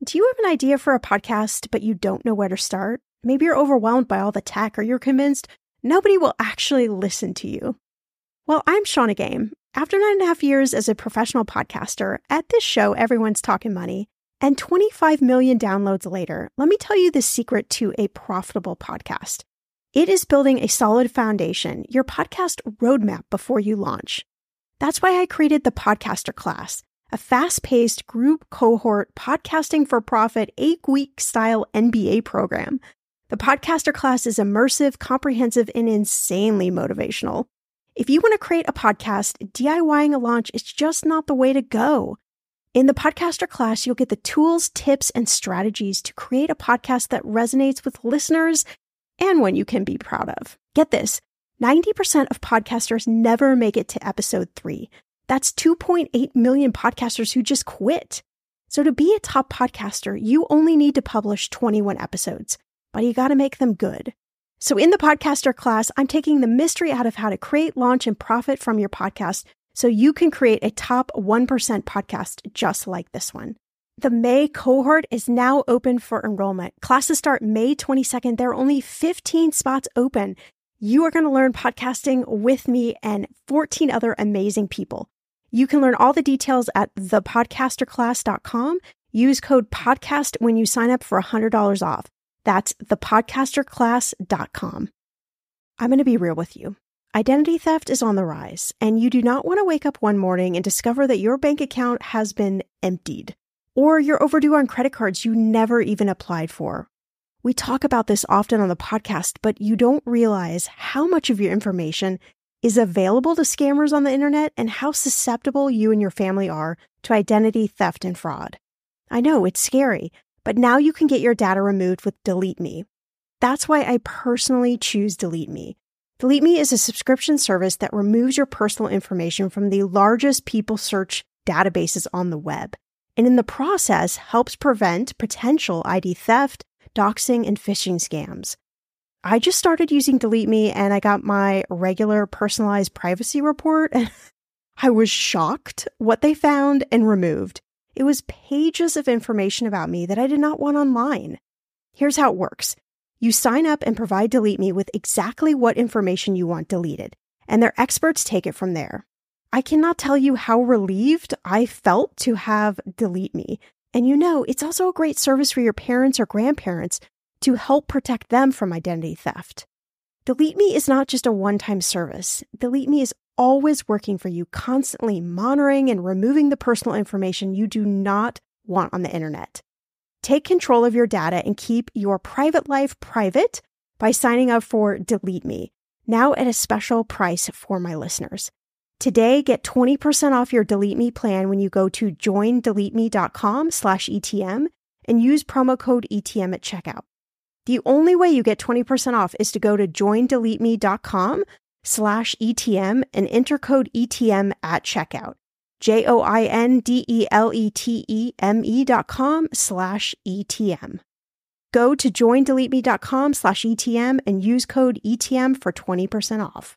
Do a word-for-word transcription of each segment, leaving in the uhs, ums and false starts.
Do you have an idea for a podcast, but you don't know where to start? Maybe you're overwhelmed by all the tech, or you're convinced nobody will actually listen to you. Well, I'm Shannah Game. After nine and a half years as a professional podcaster, at this show, everyone's talking money, and twenty-five million downloads later, let me tell you the secret to a profitable podcast. It is building a solid foundation, your podcast roadmap before you launch. That's why I created the Podcaster Class, a fast-paced group cohort podcasting for profit eight-week style N B A program. The Podcaster Class is immersive, comprehensive, and insanely motivational. If you want to create a podcast, DIYing a launch is just not the way to go. In the Podcaster Class, you'll get the tools, tips, and strategies to create a podcast that resonates with listeners and one you can be proud of. Get this, ninety percent of podcasters never make it to episode three. That's two point eight million podcasters who just quit. So to be a top podcaster, you only need to publish twenty-one episodes, but you got to make them good. So in the Podcaster Class, I'm taking the mystery out of how to create, launch, and profit from your podcast so you can create a top one percent podcast just like this one. The May cohort is now open for enrollment. Classes start May twenty-second. There are only fifteen spots open. You are going to learn podcasting with me and fourteen other amazing people. You can learn all the details at the podcaster class dot com. Use code PODCAST when you sign up for one hundred dollars off. That's the podcaster class dot com. I'm going to be real with you. Identity theft is on the rise, and you do not want to wake up one morning and discover that your bank account has been emptied, or you're overdue on credit cards you never even applied for. We talk about this often on the podcast, but you don't realize how much of your information is available to scammers on the internet and how susceptible you and your family are to identity theft and fraud. I know, it's scary, but now you can get your data removed with Delete Me. That's why I personally choose Delete Me. Delete Me is a subscription service that removes your personal information from the largest people search databases on the web, and in the process helps prevent potential I D theft, doxing, and phishing scams. I just started using Delete Me and I got my regular personalized privacy report and I was shocked what they found and removed. It was pages of information about me that I did not want online. Here's how it works. You sign up and provide Delete Me with exactly what information you want deleted, and their experts take it from there. I cannot tell you how relieved I felt to have Delete Me. And you know, it's also a great service for your parents or grandparents to help protect them from identity theft. Delete Me is not just a one-time service. Delete Me is always working for you, constantly monitoring and removing the personal information you do not want on the internet. Take control of your data and keep your private life private by signing up for Delete Me, now at a special price for my listeners. Today, get twenty percent off your Delete Me plan when you go to join delete me dot com slash E T M and use promo code E T M at checkout. The only way you get twenty percent off is to go to join delete me dot com slash E T M and enter code E T M at checkout. J O I N D E L E T E M E dot com slash E T M. Go to join delete me dot com slash E T M and use code E T M for twenty percent off.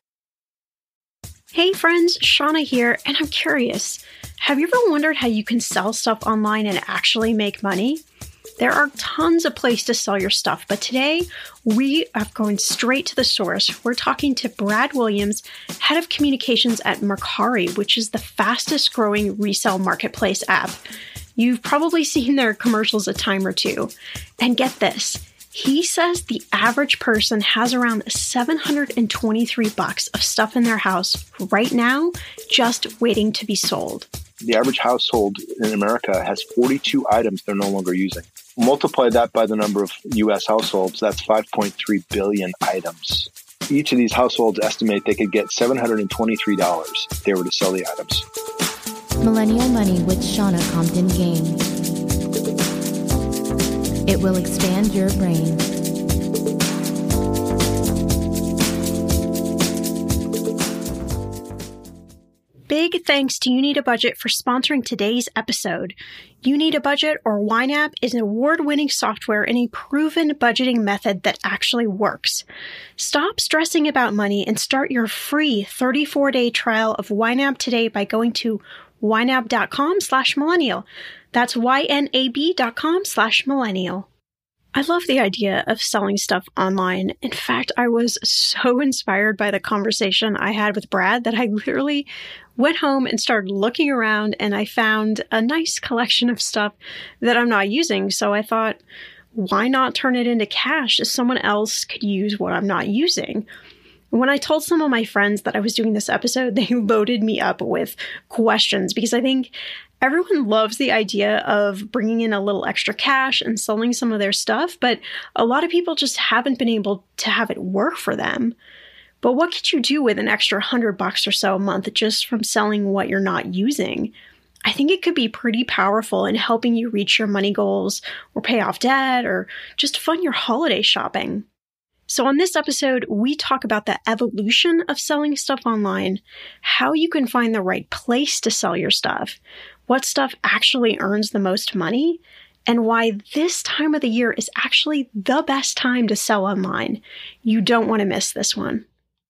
Hey friends, Shannah here, and I'm curious, have you ever wondered how you can sell stuff online and actually make money? There are tons of places to sell your stuff, but today we are going straight to the source. We're talking to Brad Williams, head of communications at Mercari, which is the fastest growing resale marketplace app. You've probably seen their commercials a time or two. And get this, he says the average person has around seven hundred twenty-three bucks of stuff in their house right now, just waiting to be sold. The average household in America has forty-two items they're no longer using. Multiply that by the number of U S households, that's five point three billion items. Each of these households estimate they could get seven hundred twenty-three dollars if they were to sell the items. Millennial Money with Shannah Compton Game. It will expand your brain. Big thanks to You Need a Budget for sponsoring today's episode. You Need a Budget, or YNAB, is an award-winning software and a proven budgeting method that actually works. Stop stressing about money and start your free thirty-four day trial of YNAB today by going to ynab dot com slash millennial. That's Y-N-A-B dot com slash millennial. I love the idea of selling stuff online. In fact, I was so inspired by the conversation I had with Brad that I literally went home and started looking around, and I found a nice collection of stuff that I'm not using. So I thought, why not turn it into cash if someone else could use what I'm not using? When I told some of my friends that I was doing this episode, they loaded me up with questions because I think everyone loves the idea of bringing in a little extra cash and selling some of their stuff, but a lot of people just haven't been able to have it work for them. But what could you do with an extra hundred bucks or so a month just from selling what you're not using? I think it could be pretty powerful in helping you reach your money goals or pay off debt or just fund your holiday shopping. So on this episode, we talk about the evolution of selling stuff online, how you can find the right place to sell your stuff, what stuff actually earns the most money, and why this time of the year is actually the best time to sell online. You don't want to miss this one.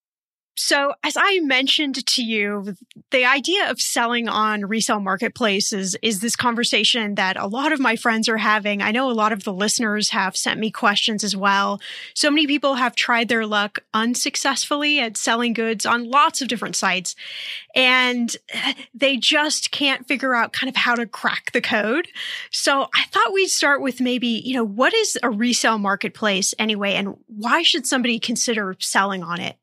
So as I mentioned to you, the idea of selling on resale marketplaces is this conversation that a lot of my friends are having. I know a lot of the listeners have sent me questions as well. So many people have tried their luck unsuccessfully at selling goods on lots of different sites, and they just can't figure out kind of how to crack the code. So I thought we'd start with maybe, you know, what is a resale marketplace anyway, and why should somebody consider selling on it?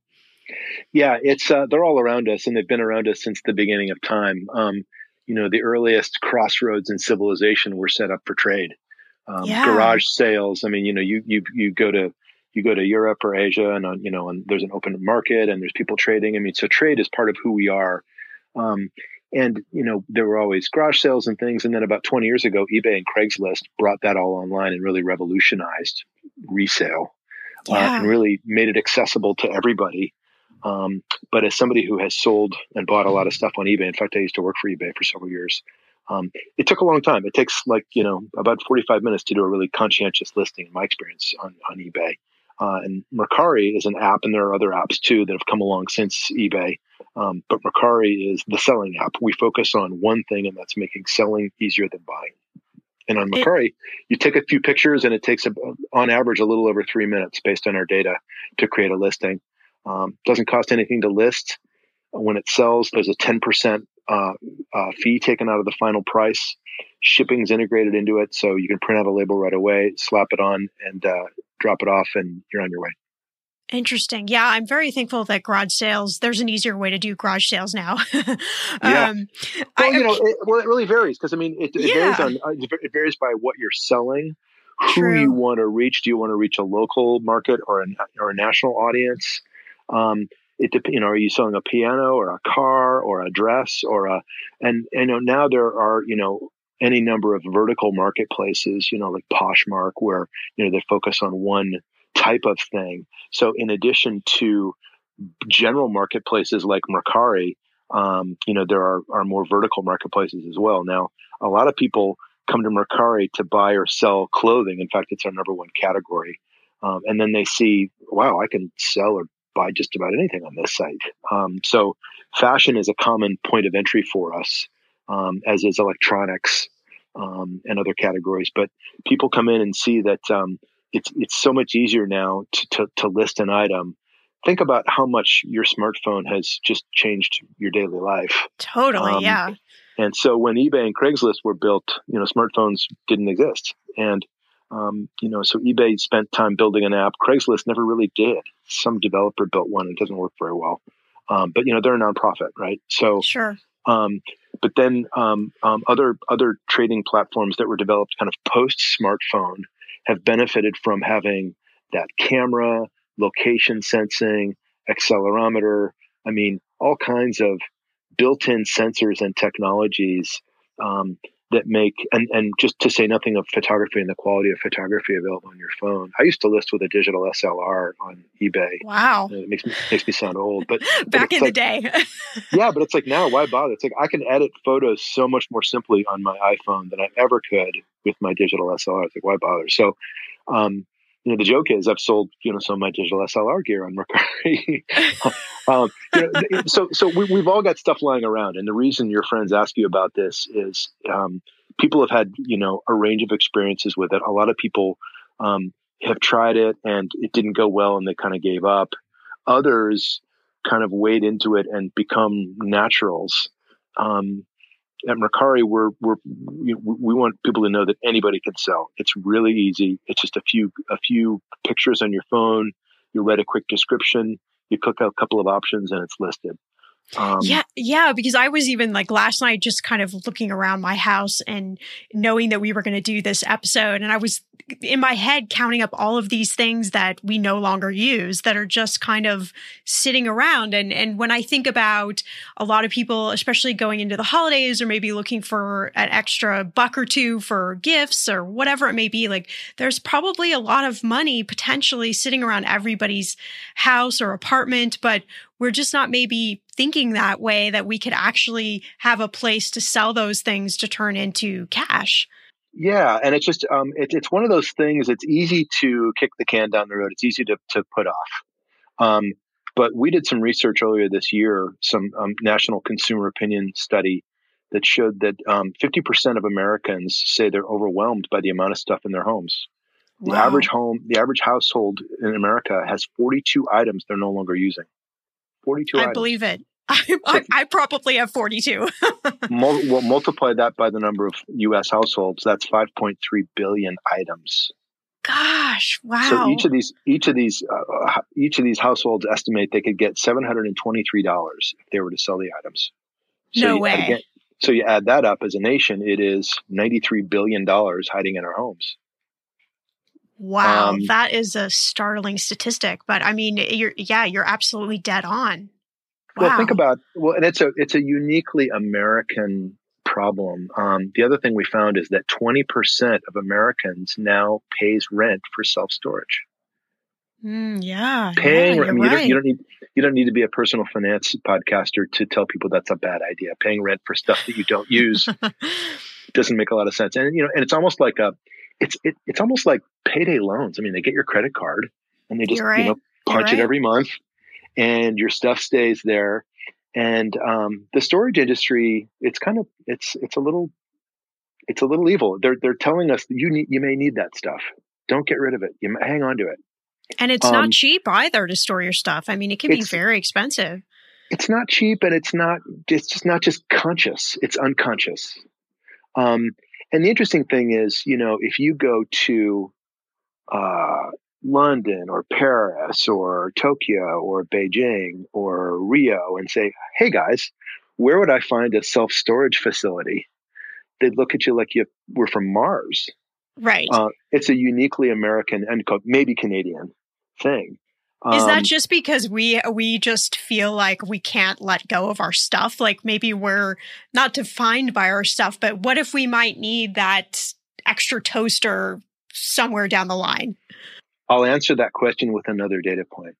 Yeah, it's uh, they're all around us, and they've been around us since the beginning of time. Um, you know, the earliest crossroads in civilization were set up for trade. Um, yeah. Garage sales. I mean, you know, you you you go to you go to Europe or Asia, and on, you know, and there's an open market, and there's people trading. I mean, so trade is part of who we are. Um, and you know, there were always garage sales and things, and then about twenty years ago, eBay and Craigslist brought that all online and really revolutionized resale, Yeah. uh, and really made it accessible to everybody. Um, but as somebody who has sold and bought a lot of stuff on eBay, in fact, I used to work for eBay for several years. Um, it took a long time. It takes like, you know, about forty-five minutes to do a really conscientious listing, in my experience, on, on eBay. Uh, and Mercari is an app, and there are other apps too that have come along since eBay. Um, but Mercari is the selling app. We focus on one thing, and that's making selling easier than buying. And on Mercari, you take a few pictures, and it takes, a, on average, a little over three minutes based on our data to create a listing. Um, doesn't cost anything to list. When it sells, there's a ten percent uh, uh, fee taken out of the final price. Shipping's integrated into it, so you can print out a label right away, slap it on, and uh, drop it off, and you're on your way. Interesting. Yeah, I'm very thankful that garage sales, there's an easier way to do garage sales now. um, yeah. Well, I, you know, it, well, it really varies because, I mean, it, it, yeah. varies on, it varies by what you're selling, True. who you want to reach. Do you want to reach a local market or a, or a national audience? Um, it depends, you know, are you selling a piano or a car or a dress or a, and, and you know, now there are, you know, any number of vertical marketplaces, you know, like Poshmark, where, you know, they focus on one type of thing. So in addition to general marketplaces like Mercari, um, you know, there are, are more vertical marketplaces as well. Now, a lot of people come to Mercari to buy or sell clothing. In fact, it's our number one category. Um, and then they see, wow, I can sell or buy just about anything on this site. Um, so fashion is a common point of entry for us, um, as is electronics, um, and other categories. But people come in and see that, um, it's, it's so much easier now to, to, to list an item. Think about how much your smartphone has just changed your daily life. Totally. Um, yeah. And so when eBay and Craigslist were built, you know, smartphones didn't exist. And, um, you know, so eBay spent time building an app. Craigslist never really did. Some developer built one. It doesn't work very well. Um, but, you know, they're a nonprofit, right? So, sure. Um, but then um, um, other other trading platforms that were developed kind of post-smartphone have benefited from having that camera, location sensing, accelerometer. I mean, all kinds of built-in sensors and technologies um, that make, and, and just to say nothing of photography and the quality of photography available on your phone. I used to list with a digital S L R on eBay. Wow. It makes me, makes me sound old, but back but in like, the day. yeah, but it's like now, why bother? It's like I can edit photos so much more simply on my iPhone than I ever could with my digital S L R. It's like, why bother? So, um, you know, the joke is I've sold, you know, some of my digital S L R gear on Mercari. um, you know, so, so we, we've all got stuff lying around. And the reason your friends ask you about this is, um, people have had, you know, a range of experiences with it. A lot of people um, have tried it and it didn't go well and they kind of gave up. Others kind of wade into it and become naturals. Um, at Mercari, we're, we're, we, we want people to know that anybody can sell. It's really easy. It's just a few, a few pictures on your phone. You write a quick description, you click a couple of options and it's listed. Um, yeah, yeah, because I was even like last night just kind of looking around my house and knowing that we were going to do this episode. And I was in my head counting up all of these things that we no longer use that are just kind of sitting around. And, and when I think about a lot of people, especially going into the holidays or maybe looking for an extra buck or two for gifts or whatever it may be, like there's probably a lot of money potentially sitting around everybody's house or apartment, but we're just not maybe thinking that way, that we could actually have a place to sell those things to turn into cash. Yeah. And it's just, um, it, it's one of those things. It's easy to kick the can down the road. It's easy to, to put off. Um, but we did some research earlier this year, some um, national consumer opinion study that showed that um, fifty percent of Americans say they're overwhelmed by the amount of stuff in their homes. The Wow. average home, the average household in America has forty-two items they're no longer using. forty-two I items. believe it. I, I, I probably have forty-two. Mul- well, multiply that by the number of U S households. That's five point three billion items. Gosh, wow. So each of these, each of these, uh, each of these households estimate they could get seven hundred and twenty-three dollars if they were to sell the items. So no you way. add again, so you add that up as a nation, it is ninety-three billion dollars hiding in our homes. Wow, Um, that is a startling statistic. But I mean, you're yeah, you're absolutely dead on. Wow. Well, think about well, and it's a it's a uniquely American problem. Um, the other thing we found is that twenty percent of Americans now pays rent for self storage. Mm, yeah, Paying, yeah, I you're mean, you right. don't, you don't need you don't need to be a personal finance podcaster to tell people that's a bad idea. Paying rent for stuff that you don't use doesn't make a lot of sense. And you know, and it's almost like a it's it, it's almost like payday loans. I mean, they get your credit card and they just You're right. you know punch You're it right. every month, and your stuff stays there. And um, the storage industry, it's kind of it's it's a little it's a little evil. They're they're telling us that you need you may need that stuff. Don't get rid of it. You may, hang on to it. And it's Um, not cheap either to store your stuff. I mean, it can be It's- very expensive. It's not cheap, and it's not it's just not just conscious. It's unconscious. Um, and the interesting thing is, you know, if you go to uh, London or Paris or Tokyo or Beijing or Rio and say, "Hey guys, where would I find a self-storage facility?" They'd look at you like you were from Mars. Right. Uh, it's a uniquely American and maybe Canadian thing. Is that Um, just because we we just feel like we can't let go of our stuff? Like maybe we're not defined by our stuff, but what if we might need that extra toaster somewhere down the line? I'll answer that question with another data point.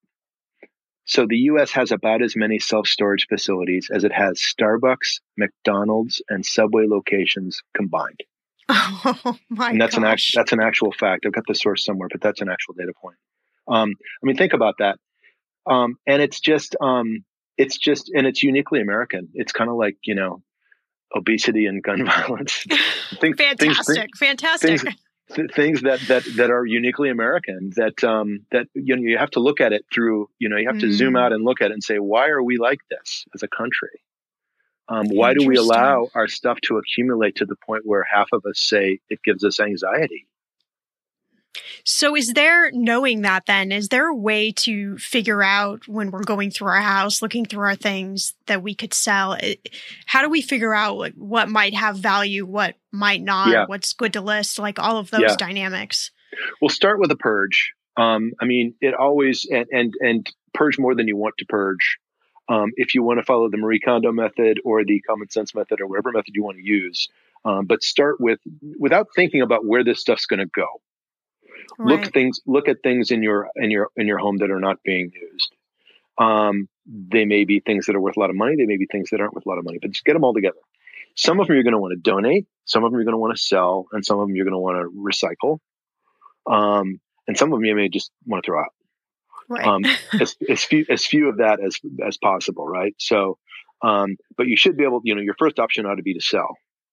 So the U S has about as many self-storage facilities as it has Starbucks, McDonald's, and Subway locations combined. Oh my And that's an act, gosh. that's an actual fact. I've got the source somewhere, but that's an actual data point. Um, I mean, think about that. Um, and it's just, um, it's just, and it's uniquely American. It's kind of like, you know, obesity and gun violence. Think- things- Fantastic. Fantastic. things- th- things that, that, that are uniquely American that, um, that, you know, you have to look at it through, you know, you have to Mm. zoom out and look at it and say, why are we like this as a country? Um, why do we Interesting. allow our stuff to accumulate to the point where half of us say it gives us anxiety? So is there, knowing that then, is there a way to figure out when we're going through our house, looking through our things that we could sell? It- How do we figure out like, what might have value, what might not, Yeah. what's good to list, like all of those Yeah. dynamics? We'll start with a purge. Um, I mean, it always, and, and, and purge more than you want to purge. Um, if you want to follow the Marie Kondo method or the common sense method or whatever method you want to use. Um, but start with, without thinking about where this stuff's going to go. Look Right. things, look at things in your, in your, in your home that are not being used. Um, they may be things that are worth a lot of money. They may be things that aren't worth a lot of money, but just get them all together. Some of them you're going to want to donate. Some of them you're going to want to sell, and some of them you're going to want to recycle. Um, and some of them you may just want to throw out. Right. Um, as, as few, as few of that as, as possible. Right. So, um, but you should be able, you know, your first option ought to be to sell.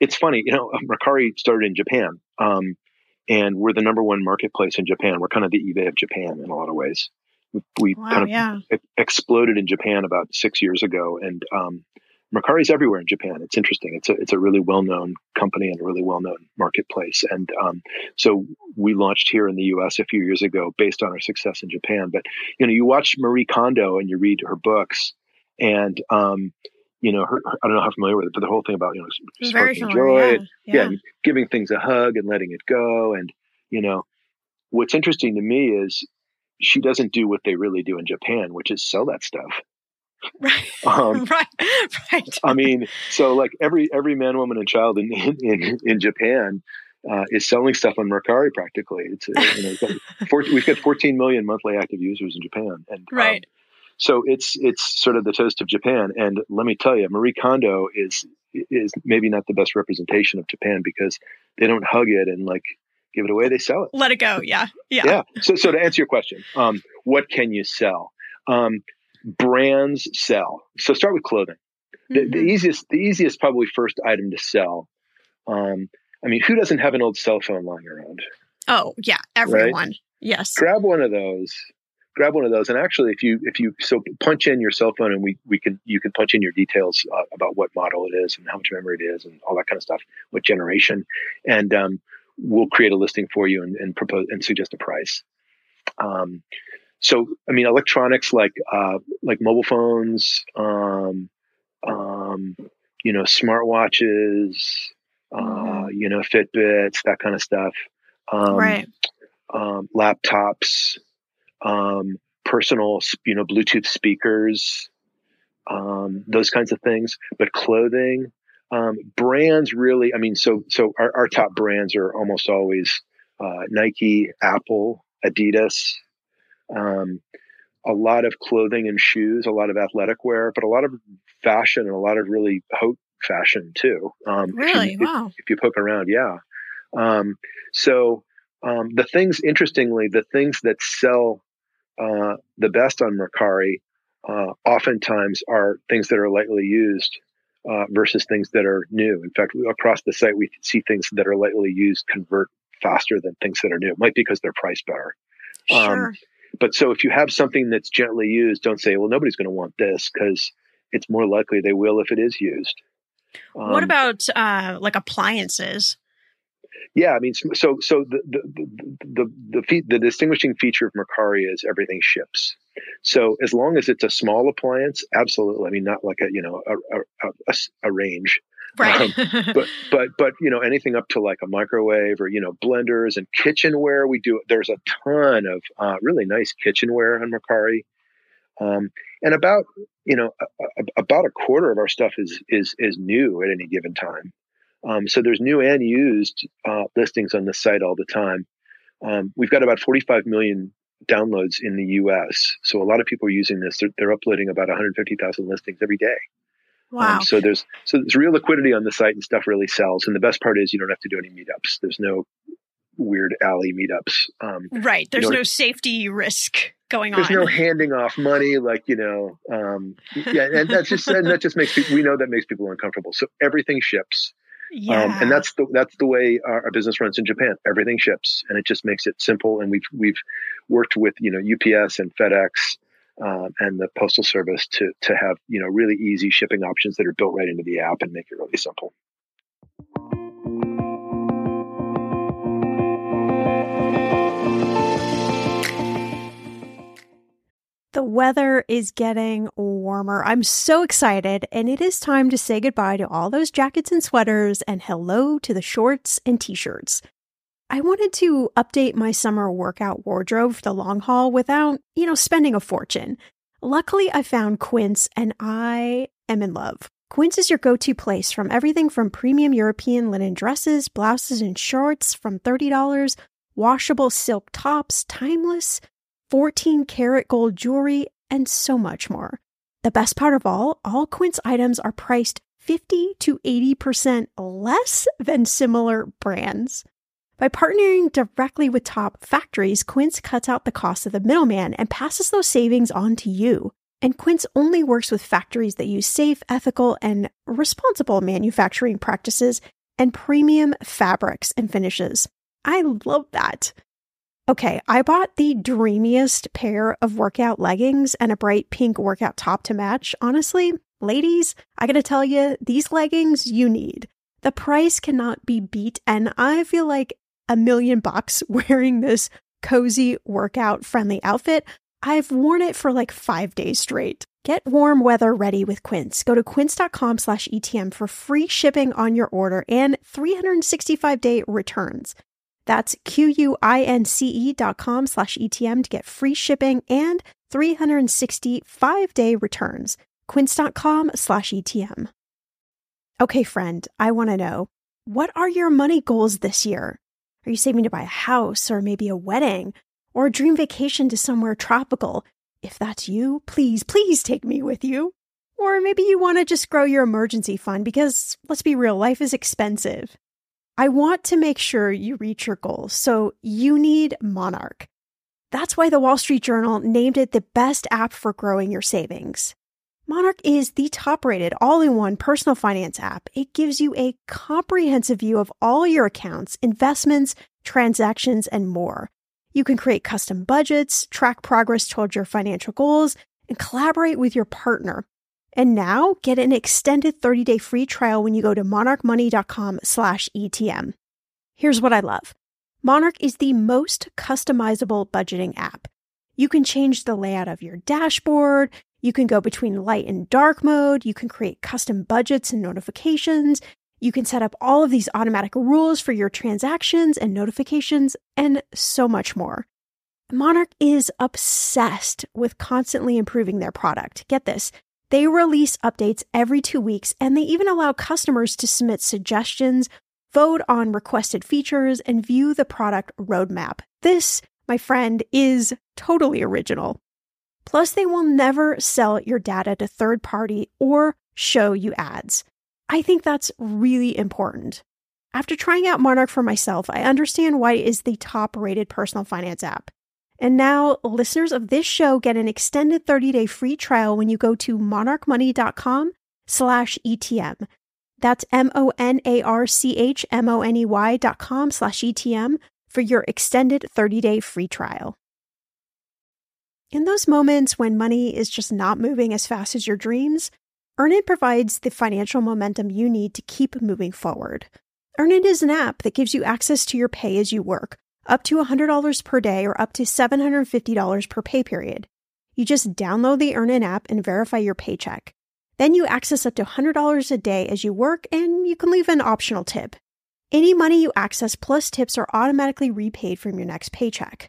it's funny, you know, Mercari started in Japan, um, and we're the number one marketplace in Japan. We're kind of the eBay of Japan in a lot of ways. We, we Wow, kind of yeah. e- exploded in Japan about six years ago, and um, Mercari's everywhere in Japan. It's interesting. It's a it's a really well known company and a really well known marketplace. And um, so we launched here in the U S a few years ago based on our success in Japan. But you know, you watch Marie Kondo and you read her books, and um, you know, her, her, I don't know how familiar with it, but the whole thing about you know Very sparking familiar, joy, yeah, and, yeah. yeah, and giving things a hug and letting it go. And you know, what's interesting to me is she doesn't do what they really do in Japan, which is sell that stuff. Right, Um, right, right. I mean, so like every every man, woman, and child in in in Japan uh, is selling stuff on Mercari practically. It's uh, you know, we've got, four, we've got fourteen million monthly active users in Japan, and Right. Um, so it's it's sort of the toast of Japan. And let me tell you, Marie Kondo is is maybe not the best representation of Japan because they don't hug it and like give it away; they sell it. Let it go. Yeah, yeah. Yeah. So so to answer your question, um, what can you sell? Um, brands sell. So start with clothing. The, Mhm. the easiest, the easiest, probably first item to sell. Um, I mean, who doesn't have an old cell phone lying around? Oh, yeah, everyone. Yes. Grab one of those. Grab one of those, and actually, if you if you so punch in your cell phone, and we we can you can punch in your details uh, about what model it is and how much memory it is and all that kind of stuff, what generation, and um, we'll create a listing for you and, and propose and suggest a price. Um, so, I mean, electronics like uh, like mobile phones. Um, Um, you know, smartwatches, uh, Mhm. you know, Fitbits, that kind of stuff. Um, Right. um, laptops, um, personal, you know, Bluetooth speakers, um, those kinds of things. But clothing, um, brands really, I mean, so, so our, our top brands are almost always, uh, Nike, Apple, Adidas, um, a lot of clothing and shoes, a lot of athletic wear, but a lot of fashion and a lot of really haute fashion too. Um, Really? if you, Wow. If, if you poke around, yeah. Um, so um, the things, interestingly, the things that sell uh, the best on Mercari uh, oftentimes are things that are lightly used uh, versus things that are new. In fact, we, across the site, we see things that are lightly used convert faster than things that are new. It might be because they're priced better. Sure. Um, But so if you have something that's gently used, don't say, well, nobody's going to want this, because it's more likely they will if it is used. Um, What about uh, like appliances? Yeah, I mean, so so the the the the, the, fe- the distinguishing feature of Mercari is everything ships. So as long as it's a small appliance, absolutely. I mean, not like a you know a a, a, a range. Right. Um, but but but you know anything up to like a microwave or you know blenders and kitchenware, we do. There's a ton of uh, really nice kitchenware on Mercari, um, and about you know a, a, about a quarter of our stuff is is is new at any given time. Um, so there's new and used uh, listings on the site all the time. Um, we've got about forty-five million downloads in the U S, so a lot of people are using this. They're, they're uploading about one hundred fifty thousand listings every day. Wow. Um, so there's so there's real liquidity on the site, and stuff really sells. And the best part is you don't have to do any meetups. There's no weird alley meetups. Um, right. There's you know, no safety risk going there's on. no handing off money, like you know. Um, yeah, and that's just and that just makes people. We know that makes people uncomfortable. So everything ships. Yeah. Um, and that's the that's the way our, our business runs in Japan. Everything ships, and it just makes it simple. And we've we've worked with you know U P S and FedEx. Um, and the postal service to to have you know really easy shipping options that are built right into the app and make it really simple. The weather is getting warmer. I'm so excited, and it is time to say goodbye to all those jackets and sweaters and hello to the shorts and t-shirts. I wanted to update my summer workout wardrobe for the long haul without, you know, spending a fortune. Luckily, I found Quince, and I am in love. Quince is your go-to place from everything from premium European linen dresses, blouses, and shorts from thirty dollars, washable silk tops, timeless, fourteen karat gold jewelry, and so much more. The best part of all, all Quince items are priced fifty to eighty percent less than similar brands. By partnering directly with top factories, Quince cuts out the cost of the middleman and passes those savings on to you. And Quince only works with factories that use safe, ethical, and responsible manufacturing practices and premium fabrics and finishes. I love that. Okay, I bought the dreamiest pair of workout leggings and a bright pink workout top to match. Honestly, ladies, I gotta tell you, these leggings you need. The price cannot be beat, and I feel like a million bucks wearing this cozy workout friendly outfit. I've worn it for like five days straight. Get warm weather ready with Quince. Go to quince.com slash ETM for free shipping on your order and three hundred sixty-five day returns. That's Q-U-I-N-C-E dot com slash ETM to get free shipping and three hundred sixty-five day returns. Quince.com slash ETM. Okay, friend, I want to know, what are your money goals this year? Are you saving to buy a house or maybe a wedding or a dream vacation to somewhere tropical? If that's you, please, please take me with you. Or maybe you want to just grow your emergency fund because, let's be real, life is expensive. I want to make sure you reach your goals, so you need Monarch. That's why the Wall Street Journal named it the best app for growing your savings. Monarch is the top-rated all-in-one personal finance app. It gives you a comprehensive view of all your accounts, investments, transactions, and more. You can create custom budgets, track progress towards your financial goals, and collaborate with your partner. And now, get an extended thirty day free trial when you go to monarchmoney.com slash ETM. Here's what I love. Monarch is the most customizable budgeting app. You can change the layout of your dashboard. You can go between light and dark mode. You can create custom budgets and notifications. You can set up all of these automatic rules for your transactions and notifications, and so much more. Monarch is obsessed with constantly improving their product. Get this. They release updates every two weeks, and they even allow customers to submit suggestions, vote on requested features, and view the product roadmap. This, my friend, is totally original. Plus, they will never sell your data to third party or show you ads. I think that's really important. After trying out Monarch for myself, I understand why it is the top-rated personal finance app. And now, listeners of this show get an extended thirty day free trial when you go to monarchmoney.com slash ETM. That's M-O-N-A-R-C-H-M-O-N-E-Y dot com slash ETM for your extended thirty day free trial. In those moments when money is just not moving as fast as your dreams, Earnin provides the financial momentum you need to keep moving forward. Earnin is an app that gives you access to your pay as you work, up to one hundred dollars per day or up to seven hundred fifty dollars per pay period. You just download the Earnin app and verify your paycheck. Then you access up to one hundred dollars a day as you work, and you can leave an optional tip. Any money you access plus tips are automatically repaid from your next paycheck.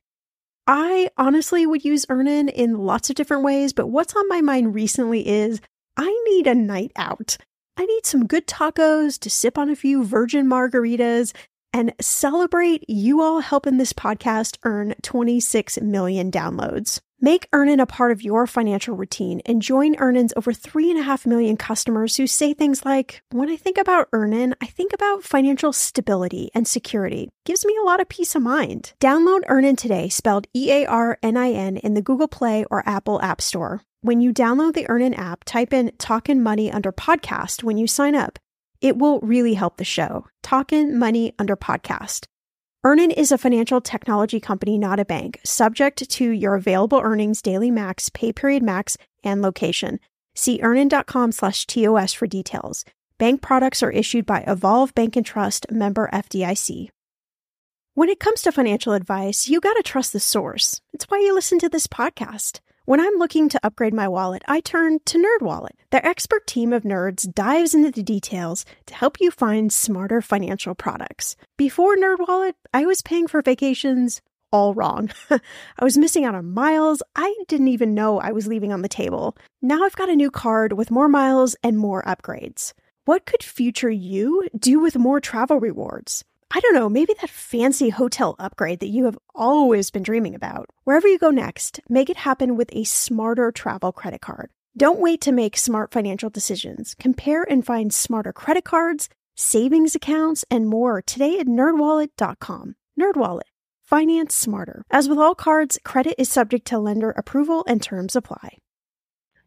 I honestly would use Earnin in lots of different ways, but what's on my mind recently is I need a night out. I need some good tacos to sip on a few virgin margaritas and celebrate you all helping this podcast earn twenty-six million downloads. Make Earnin a part of your financial routine and join Earnin's over three and a half million customers who say things like, when I think about Earnin, I think about financial stability and security. Gives me a lot of peace of mind. Download Earnin today, spelled E A R N I N, in the Google Play or Apple App Store. When you download the Earnin app, type in Talkin' Money under podcast when you sign up. It will really help the show. Talkin' Money under podcast. Earnin is a financial technology company, not a bank, subject to your available earnings, daily max, pay period max, and location. See earnin.com slash TOS for details. Bank products are issued by Evolve Bank and Trust, member F D I C. When it comes to financial advice, you gotta trust the source. It's why you listen to this podcast. When I'm looking to upgrade my wallet, I turn to NerdWallet. Their expert team of nerds dives into the details to help you find smarter financial products. Before NerdWallet, I was paying for vacations all wrong. I was missing out on miles I didn't even know I was leaving on the table. Now I've got a new card with more miles and more upgrades. What could future you do with more travel rewards? I don't know, maybe that fancy hotel upgrade that you have always been dreaming about. Wherever you go next, make it happen with a smarter travel credit card. Don't wait to make smart financial decisions. Compare and find smarter credit cards, savings accounts, and more today at nerd wallet dot com. NerdWallet. Finance smarter. As with all cards, credit is subject to lender approval and terms apply.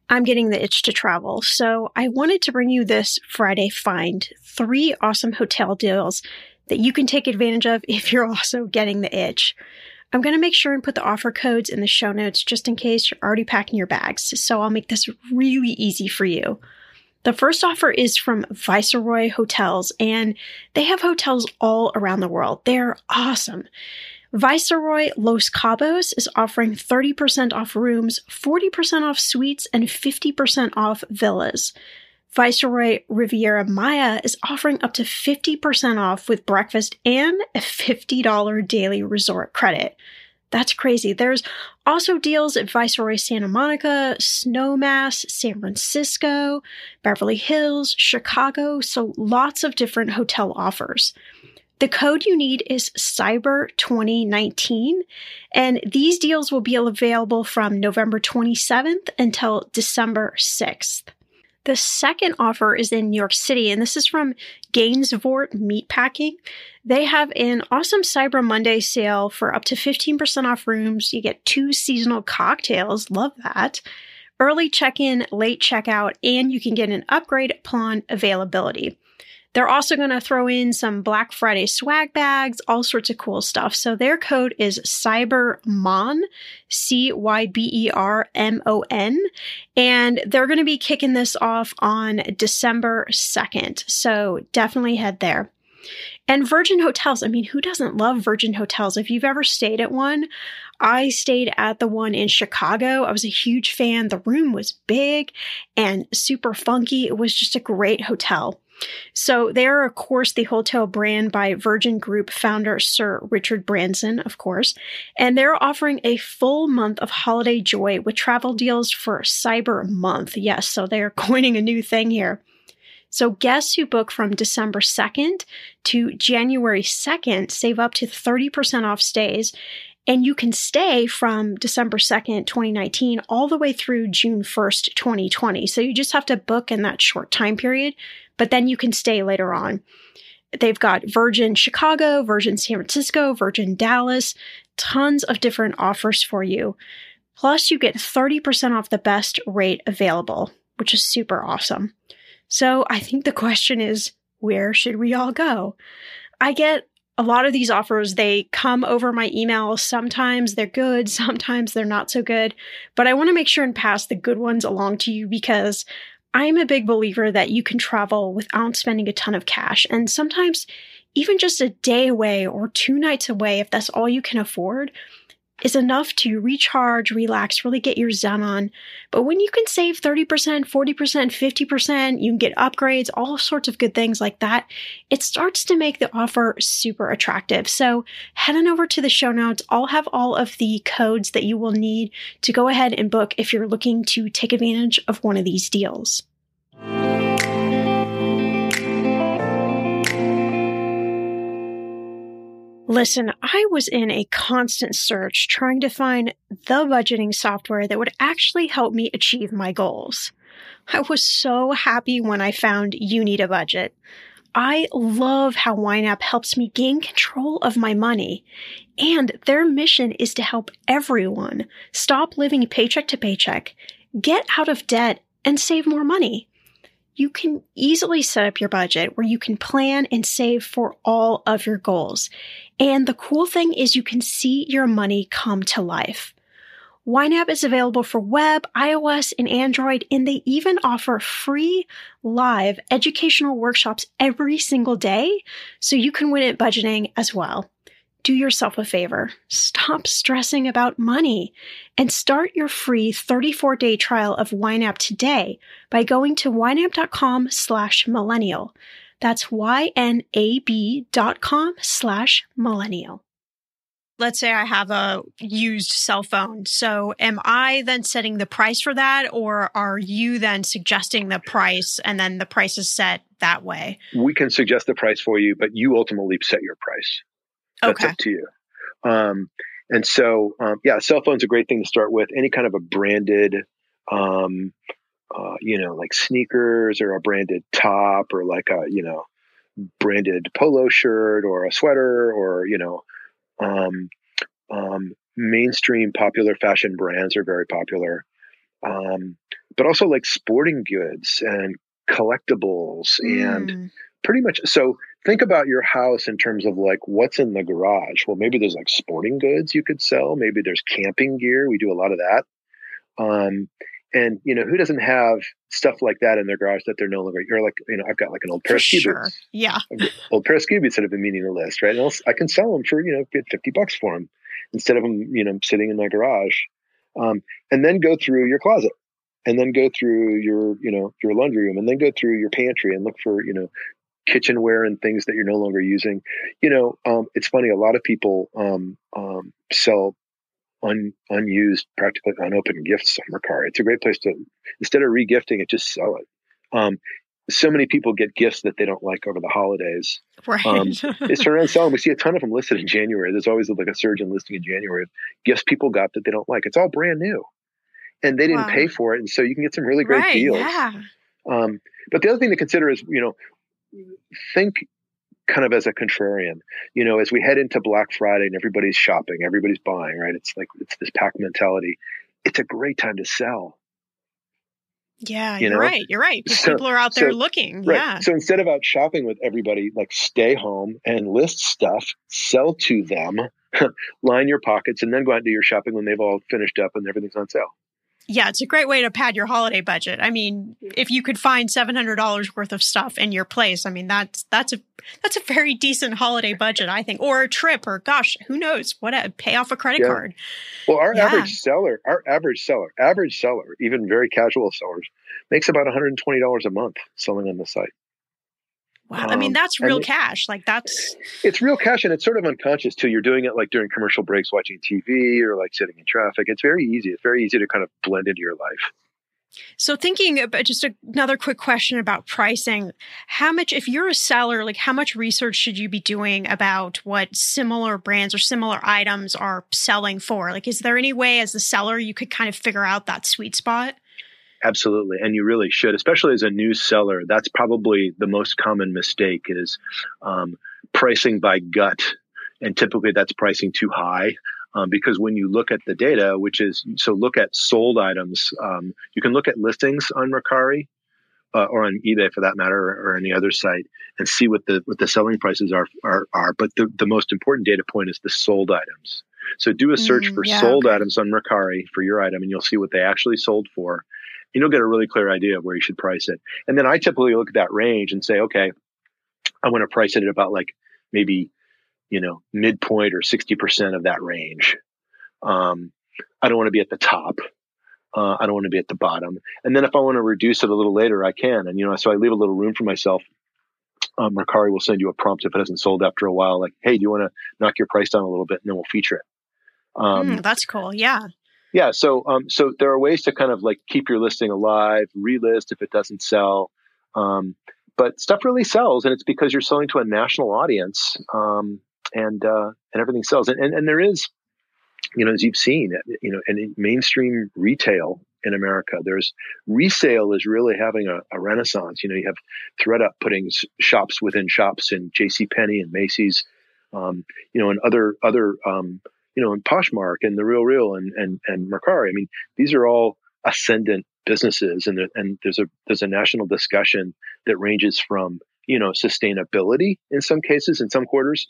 I'm getting the itch to travel, so I wanted to bring you this Friday find, three awesome hotel deals that you can take advantage of if you're also getting the itch. I'm going to make sure and put the offer codes in the show notes just in case you're already packing your bags, so I'll make this really easy for you. The first offer is from Viceroy Hotels, and they have hotels all around the world. They're awesome. Viceroy Los Cabos is offering thirty percent off rooms, forty percent off suites, and fifty percent off villas. Viceroy Riviera Maya is offering up to fifty percent off with breakfast and a fifty dollars daily resort credit. That's crazy. There's also deals at Viceroy Santa Monica, Snowmass, San Francisco, Beverly Hills, Chicago, so lots of different hotel offers. The code you need is Cyber twenty nineteen, and these deals will be available from November twenty-seventh until December sixth. The second offer is in New York City, and this is from Gainsvort Meatpacking. They have an awesome Cyber Monday sale for up to fifteen percent off rooms. You get two seasonal cocktails. Love that. Early check-in, late checkout, and you can get an upgrade upon availability. They're also going to throw in some Black Friday swag bags, all sorts of cool stuff. So their code is CyberMon, C Y B E R M O N, and they're going to be kicking this off on December second. So definitely head there. And Virgin Hotels, I mean, who doesn't love Virgin Hotels? If you've ever stayed at one, I stayed at the one in Chicago. I was a huge fan. The room was big and super funky. It was just a great hotel. So they are, of course, the hotel brand by Virgin Group founder Sir Richard Branson, of course, and they're offering a full month of holiday joy with travel deals for Cyber Month. Yes, so they're coining a new thing here. So guests who book from December second to January second save up to thirty percent off stays, and you can stay from December second, twenty nineteen, all the way through June first, twenty twenty. So you just have to book in that short time period, but then you can stay later on. They've got Virgin Chicago, Virgin San Francisco, Virgin Dallas, tons of different offers for you. Plus, you get thirty percent off the best rate available, which is super awesome. So I think the question is, where should we all go? I get a lot of these offers, they come over my email. Sometimes they're good, sometimes they're not so good, but I want to make sure and pass the good ones along to you because I'm a big believer that you can travel without spending a ton of cash. And sometimes even just a day away or two nights away, if that's all you can afford, is enough to recharge, relax, really get your zen on. But when you can save thirty percent, forty percent, fifty percent, you can get upgrades, all sorts of good things like that, it starts to make the offer super attractive. So head on over to the show notes. I'll have all of the codes that you will need to go ahead and book if you're looking to take advantage of one of these deals. Listen, I was in a constant search trying to find the budgeting software that would actually help me achieve my goals. I was so happy when I found You Need a Budget. I love how YNAB helps me gain control of my money, and their mission is to help everyone stop living paycheck to paycheck, get out of debt, and save more money. You can easily set up your budget where you can plan and save for all of your goals. And the cool thing is you can see your money come to life. YNAB is available for web, iOS, and Android, and they even offer free live educational workshops every single day, so you can win at budgeting as well. Do yourself a favor. Stop stressing about money and start your free thirty-four day trial of YNAB today by going to ynab.com slash millennial. That's Y-N-A-B dot com slash millennial. Let's say I have a used cell phone. So am I then setting the price for that, or are you then suggesting the price and then the price is set that way? We can suggest the price for you, but you ultimately set your price. That's okay. up to you. Um, and so, um, yeah, cell phone's a great thing to start with. Any kind of a branded, um, uh, you know, like sneakers or a branded top or like a, you know, branded polo shirt or a sweater or, you know, um, um, mainstream popular fashion brands are very popular. um, but also like sporting goods and collectibles and Mm. pretty much. So think about your house in terms of like what's in the garage. Well, maybe there's like sporting goods you could sell. Maybe there's camping gear. We do a lot of that. Um, and you know, who doesn't have stuff like that in their garage that they're no longer, you're like, you know, I've got like an old pair For of ski sure. boots, Yeah. old pair of ski boots that have been meeting the list, right? And I'll, I can sell them for, you know, get fifty bucks for them instead of them, you know, sitting in my garage. Um, and then go through your closet and then go through your, you know, your laundry room and then go through your pantry and look for, you know, kitchenware and things that you're no longer using. You know, um, it's funny. A lot of people um, um, sell Un, unused, practically unopened gifts on Mercari. It's a great place to, instead of regifting it, just sell it. Um, so many people get gifts that they don't like over the holidays. Right. Um, it's turn around and sell them. We see a ton of them listed in January. There's always like a surge in listing in January of gifts people got that they don't like. It's all brand new, and they didn't Wow. pay for it, and so you can get some really great Right, deals. yeah. Um, but the other thing to consider is, you know, think kind of as a contrarian, you know, as we head into Black Friday and everybody's shopping, everybody's buying, right? It's like, it's this pack mentality. It's a great time to sell. Yeah, You you're know? right. You're right. Because So- people are out there so- looking. Right. Yeah. So instead of out shopping with everybody, like stay home and list stuff, sell to them, line your pockets, and then go out and do your shopping when they've all finished up and everything's on sale. Yeah, it's a great way to pad your holiday budget. I mean, if you could find seven hundred dollars worth of stuff in your place, I mean, that's that's a that's a very decent holiday budget, I think. Or a trip, or gosh, who knows, what a pay off a credit Yeah. card. Well, our Yeah. average seller, our average seller, average seller, even very casual sellers, makes about one hundred twenty dollars a month selling on the site. Wow. I mean, Um, that's and real it- cash. Like that's It's real cash, and it's sort of unconscious too. You're doing it like during commercial breaks, watching T V, or like sitting in traffic. It's very easy. It's very easy to kind of blend into your life. so thinking about just a, another quick question about pricing. How much, if you're a seller, like how much research should you be doing about what similar brands or similar items are selling for? Like, is there any way as a seller you could kind of figure out that sweet spot? Absolutely. And you really should, especially as a new seller. That's probably the most common mistake is um, pricing by gut. And typically that's pricing too high um, because when you look at the data, which is, so look at sold items, um, you can look at listings on Mercari uh, or on eBay for that matter, or, or any other site, and see what the what the selling prices are. are, are. But the, the most important data point is the sold items. So do a search Mm, for yeah, sold okay. items on Mercari for your item, and you'll see what they actually sold for. And you'll get a really clear idea of where you should price it. And then I typically look at that range and say, okay, I want to price it at about like maybe, you know, midpoint or sixty percent of that range. Um, I don't want to be at the top. Uh, I don't want to be at the bottom. And then if I want to reduce it a little later, I can. And, you know, so I leave a little room for myself. Um, Mercari will send you a prompt if it hasn't sold after a while, like, hey, do you want to knock your price down a little bit? And then we'll feature it. Um, Mm, that's cool. Yeah. Yeah. So, um, so there are ways to kind of like keep your listing alive, relist if it doesn't sell. Um, but stuff really sells, and it's because you're selling to a national audience, um, and, uh, and everything sells. And, and, and there is, you know, as you've seen, you know, in mainstream retail in America, there's resale is really having a, a renaissance. You know, you have ThredUp putting s- shops within shops in JCPenney and Macy's, um, you know, and other, other, um, you know, and Poshmark and The Real Real and, and, and Mercari. I mean, these are all ascendant businesses, and there, and there's a, there's a national discussion that ranges from, you know, sustainability in some cases, in some quarters,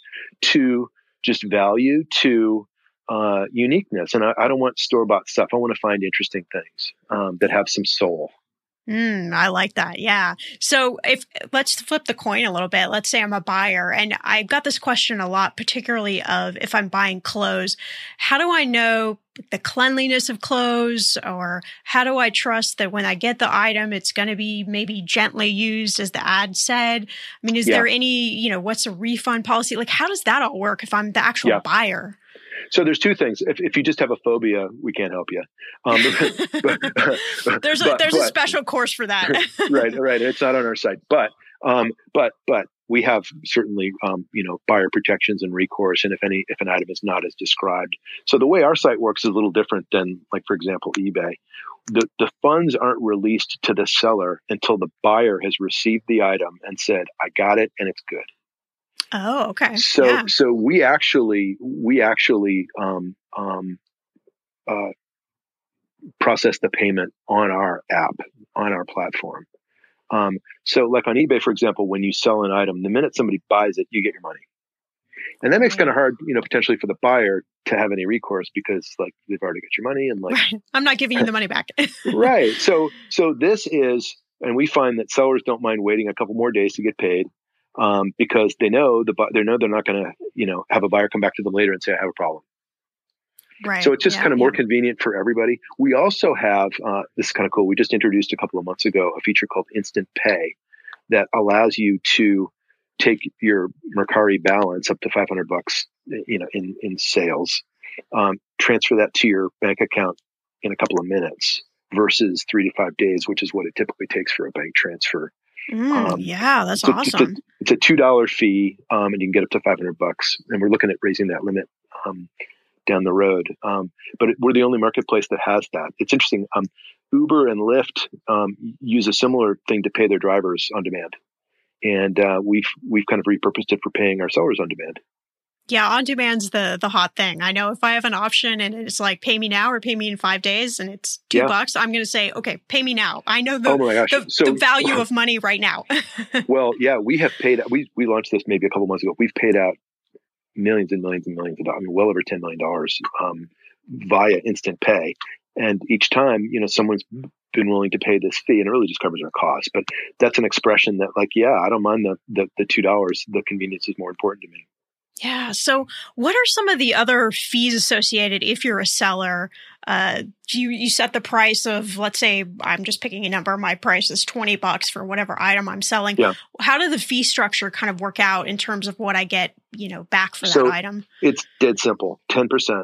to just value, to, uh, uniqueness. And I, I don't want store-bought stuff. I want to find interesting things, um, that have some soul. Mm, I like that. Yeah. So if let's flip the coin a little bit. Let's say I'm a buyer, and I've got this question a lot, particularly of if I'm buying clothes, how do I know the cleanliness of clothes, or how do I trust that when I get the item, it's going to be maybe gently used as the ad said? I mean, is Yeah. there any, you know, what's a refund policy? Like, how does that all work if I'm the actual Yeah. buyer? So there's two things. If, if you just have a phobia, we can't help you. Um, but, There's a, but- there's a but- special course for that. right, right. It's not on our site, but, um, but, but we have certainly, um, you know, buyer protections and recourse. And if any, if an item is not as described. So the way our site works is a little different than, like, for example, eBay. The, the funds aren't released to the seller until the buyer has received the item and said, I got it and it's good. Oh, okay. So, yeah. so we actually, we actually, um, um, uh, process the payment on our app, on our platform. Um, so like on eBay, for example, when you sell an item, the minute somebody buys it, you get your money. And that makes Right. kind of hard, you know, potentially for the buyer to have any recourse because like they've already got your money and like, Right. I'm not giving you the money back. right. So, so this is, and we find that sellers don't mind waiting a couple more days to get paid, um, because they know the, they know they're not going to, you know, have a buyer come back to them later and say, I have a problem. Right. So it's just Yeah, kind of more yeah. convenient for everybody. We also have, uh, this is kind of cool. We just introduced a couple of months ago, a feature called Instant Pay that allows you to take your Mercari balance up to five hundred bucks, you know, in, in sales, um, transfer that to your bank account in a couple of minutes versus three to five days, which is what it typically takes for a bank transfer. Mm, Um, yeah, that's it's a, awesome. It's a, it's a two dollars fee, um, and you can get up to five hundred bucks. And we're looking at raising that limit, um, down the road. Um, but it, we're the only marketplace that has that. It's interesting. Um, Uber and Lyft, um, use a similar thing to pay their drivers on demand. And, uh, we've, we've kind of repurposed it for paying our sellers on demand. Yeah, on demand's the the hot thing. I know if I have an option and it's like pay me now or pay me in five days and it's two Yeah. bucks, I'm going to say, okay, pay me now. I know the Oh my gosh. the, So- the value of money right now. Well, yeah, we have paid, we, we launched this maybe a couple months ago. We've paid out millions and millions and millions of dollars, I mean, well over ten million dollars, um, via Instant Pay. And each time, you know, someone's been willing to pay this fee and it really just covers our costs. But that's an expression that like, yeah, I don't mind the, the, the two dollars. The convenience is more important to me. Yeah. So what are some of the other fees associated if you're a seller? Uh, you, you set the price of, let's say, I'm just picking a number. My price is twenty bucks for whatever item I'm selling. Yeah. How did the fee structure kind of work out in terms of what I get, you know, back for So that item? it's dead simple, ten percent.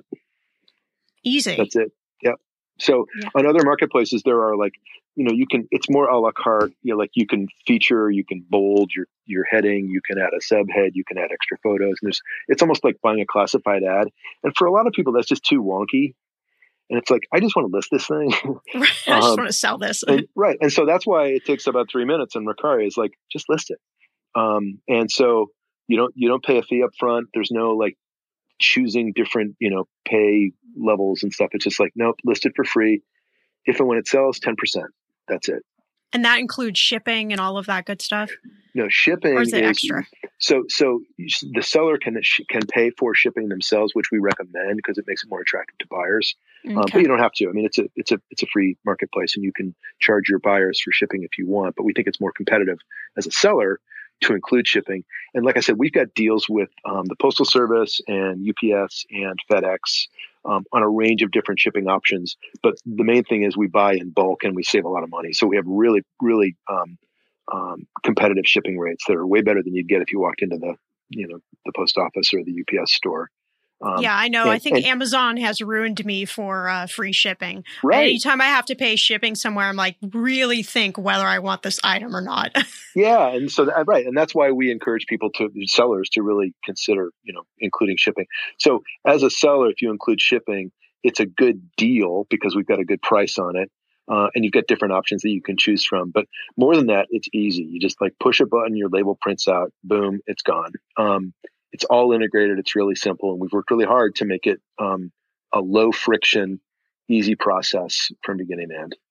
Easy. That's it. Yep. So Yeah. on other marketplaces, there are like, you know, you can, it's more a la carte, you know, like you can feature, you can bold your, your heading, you can add a subhead, you can add extra photos. And there's, it's almost like buying a classified ad. And for a lot of people, that's just too wonky. And it's like, I just want to list this thing. I just Um, want to sell this. and, right. And so that's why it takes about three minutes. And Mercari is like, just list it. Um, and so you don't, you don't pay a fee up front. There's no like choosing different, you know, pay levels and stuff. It's just like, nope, list it for free. If and when it sells, ten percent. That's it. And that includes shipping and all of that good stuff? No, shipping Or is it is extra? So, so the seller can can pay for shipping themselves, which we recommend because it makes it more attractive to buyers. Um, but Okay. you don't have to. I mean, it's a it's a it's a free marketplace, and you can charge your buyers for shipping if you want. But we think it's more competitive as a seller to include shipping. And like I said, we've got deals with um, the Postal Service and U P S and FedEx um, on a range of different shipping options. But the main thing is we buy in bulk and we save a lot of money. So we have really, really um, um, competitive shipping rates that are way better than you'd get if you walked into the, you know, the post office or the U P S store. Um, Yeah, I know. and- I think and- Amazon has ruined me for uh, free shipping. Right. Anytime I have to pay shipping somewhere, I'm like, really think whether I want this item or not. Yeah, and so that, right, and that's why we encourage people to sellers to really consider, you know, including shipping. So as a seller, if you include shipping, it's a good deal because we've got a good price on it, uh, and you've got different options that you can choose from. But more than that, it's easy. You just like push a button, your label prints out, boom, it's gone. Um, it's all integrated. It's really simple, and we've worked really hard to make it um, a low friction, easy process from beginning to end.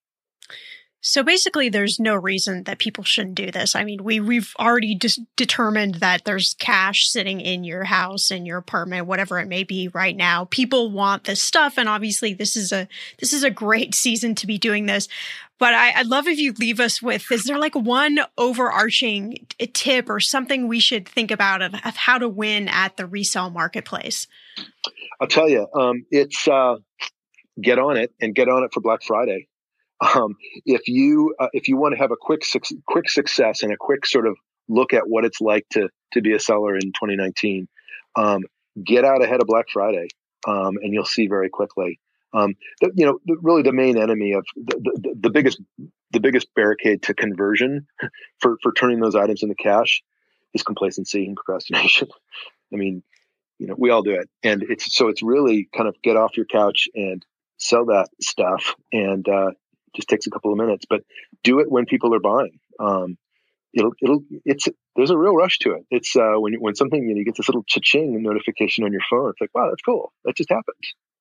So basically, there's no reason that people shouldn't do this. I mean, we, we've already dis- determined that there's cash sitting in your house, in your apartment, whatever it may be right now. People want this stuff. And obviously, this is a this is a great season to be doing this. But I, I'd love if you leave us with, is there like one overarching t- tip or something we should think about of, of how to win at the resale marketplace? I'll tell you, um, it's uh, get on it and get on it for Black Friday. Um, if you uh, if you want to have a quick su- quick success and a quick sort of look at what it's like to to be a seller in twenty nineteen, um, get out ahead of Black Friday, um, and you'll see very quickly. Um, the, you know, the, really the main enemy of the, the, the biggest the biggest barricade to conversion for for turning those items into cash is complacency and procrastination. I mean, you know, we all do it, and it's so it's really kind of get off your couch and sell that stuff, and uh, just takes a couple of minutes, but do it when people are buying. Um, it'll, it'll, it's, there's a real rush to it. It's, uh, when, when something, you know, you get this little cha-ching notification on your phone. It's like, wow, that's cool. That just happened.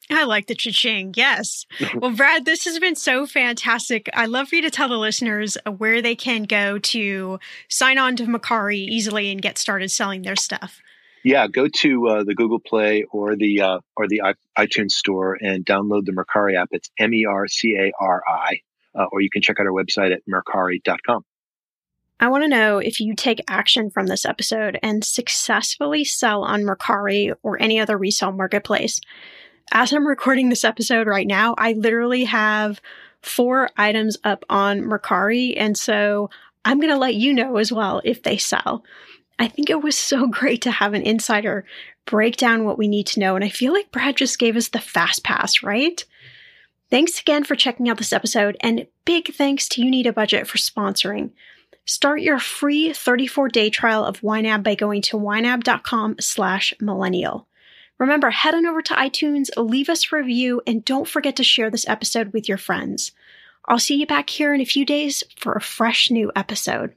I like the cha-ching. Yes. Well, Brad, this has been so fantastic. I'd love for you to tell the listeners where they can go to sign on to Mercari easily and get started selling their stuff. Yeah, go to uh, the Google Play or the uh, or the I- iTunes Store and download the Mercari app. It's M E R C A R I, uh, or you can check out our website at mercari dot com. I want to know if you take action from this episode and successfully sell on Mercari or any other resale marketplace. As I'm recording this episode right now, I literally have four items up on Mercari, and so I'm going to let you know as well if they sell. I think it was so great to have an insider break down what we need to know, and I feel like Brad just gave us the fast pass, right? Thanks again for checking out this episode, and big thanks to You Need a Budget for sponsoring. Start your free thirty-four day trial of YNAB by going to ynab.com slash millennial. Remember, head on over to iTunes, leave us a review, and don't forget to share this episode with your friends. I'll see you back here in a few days for a fresh new episode.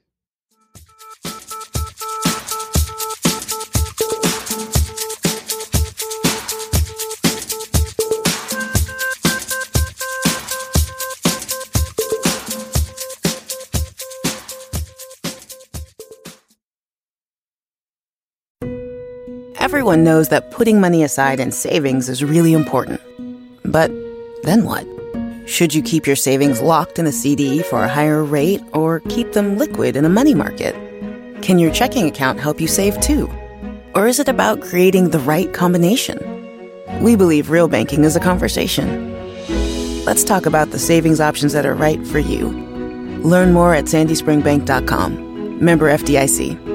Everyone knows that putting money aside in savings is really important. But then what? Should you keep your savings locked in a C D for a higher rate or keep them liquid in a money market? Can your checking account help you save too? Or is it about creating the right combination? We believe real banking is a conversation. Let's talk about the savings options that are right for you. Learn more at sandy spring bank dot com. Member F D I C.